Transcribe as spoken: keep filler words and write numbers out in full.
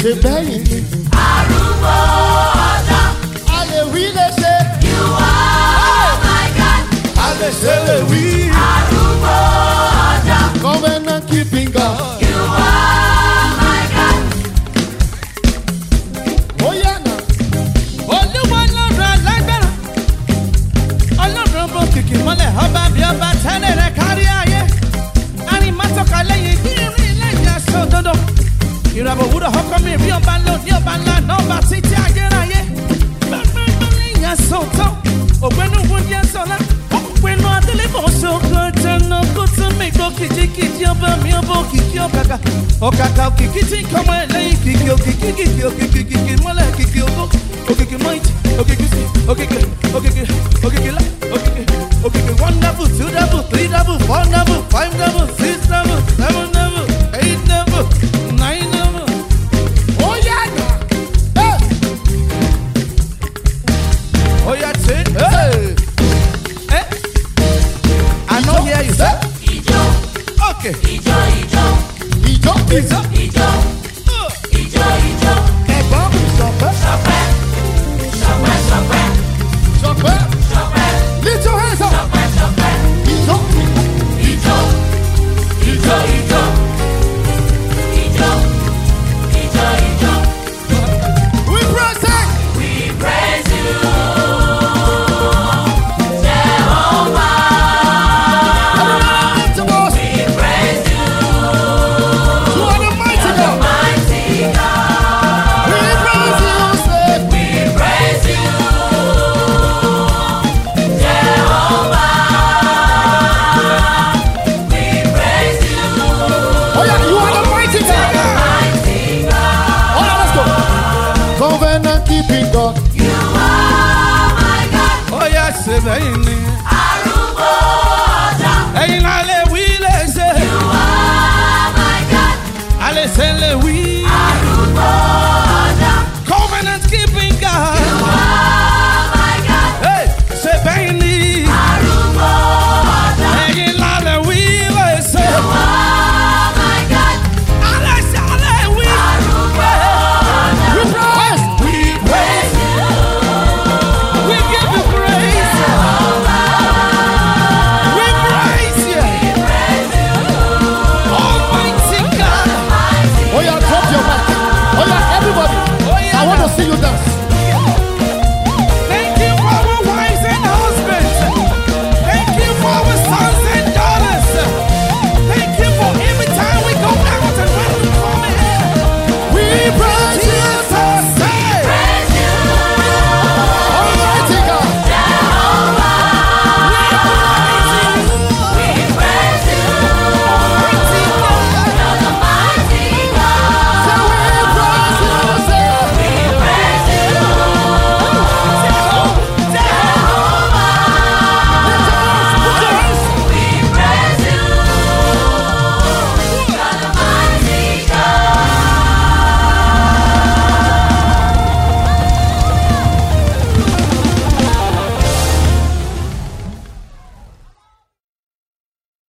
ṣe bẹ́yìn ni. Arúgbó ọjọ́. A lè wí lè ṣe. You are my God. A lè ṣe lè wí. Arúgbó ọjọ́. Covenant keeping God. You are my God. Ó yá nà. Olúwa lọ́rọ̀ alágbára. Ọlọ́run bó kìkì mọ́lẹ̀ ọba bí ọba tẹ́lẹ̀ rẹ̀ kárí ayé. Arin má tọ́ka lẹ́yìn bí irin lẹ́yìn aṣọ òdodo. Ìràbọ̀ òwúrọ̀ ọkọ mi rí ọba lò ní ọba ńlá náà ọba títí ayérayé. Gbẹ́gbẹ́gbẹ́ lẹ́yìn aṣọ òtọ́. Ògbẹ́nu wo ni aṣọ ọ̀la? Ògbẹ́nu adélé kò ṣe ògo ìtẹ̀nà kó tún mi gbó kìjikìji ọba mi ọba òkìkí ọ̀kàkà. Ọ̀kàkà òkìkí tí ń kọ́mọ ẹ̀ lẹ́yìn kìkì òkìkí kìkì òkìkí kìkì mọ́lẹ̀ kìkì ògo. Òkìkí mọ́ìtì òkìkí sí òkìkí òkìkí òkìkí lá òkìkí òkìkí one double two double three double four double five double six double seven double eight double nine double. Ó yá nà. Ẹ. Oh yeah, say, hey, eh? I know hear you say. Ijó. Okay. Ijó ijó. Ìjọ ìjọ. Ijó. Ijó ijó. Ẹ̀gbọ́n mi sọ̀pẹ́. Ṣọpẹ́. Ṣọpẹ́ ṣọpẹ́. Sọ̀pẹ́. Ṣọpẹ́. Lift your hands up. Ṣọpẹ́ ṣọpẹ́. Ìjọ. Ijó. Ijó ijó. Ijó. Ijó ijó. We present. We praise you, Jehovah. Everybody lift your voice. We praise you, You are the mighty God. mighty God. We praise you, say. We praise you, Jehovah. We praise you, Oh yeah, you are the mighty God. mighty God. All right, let's go. Covenant keeping God. You are my God. Oh yeah, say bẹ́yìn ni. Arúgbó ọjọ́. Ẹyin náà lè wí lè ṣe. You are my God. A lè ṣe lè wí. Arúgbó ọjọ́. Covenant keeping God.